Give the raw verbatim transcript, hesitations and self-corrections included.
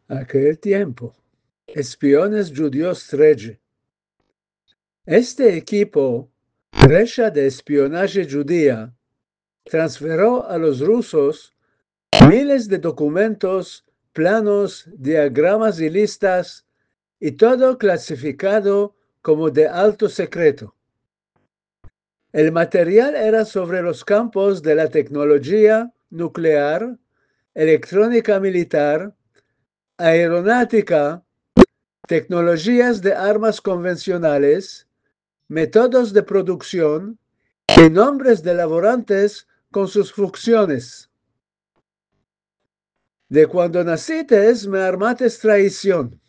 Aquel tiempo, espiones judíos Trece. Este equipo, Resha de espionaje judía, transferó a los rusos miles de documentos, planos, diagramas y listas, y todo clasificado como de alto secreto. El material era sobre los campos de la tecnología nuclear, electrónica militar, aeronáutica, tecnologías de armas convencionales, métodos de producción y nombres de laborantes con sus funciones. De cuando nacites me armates traición.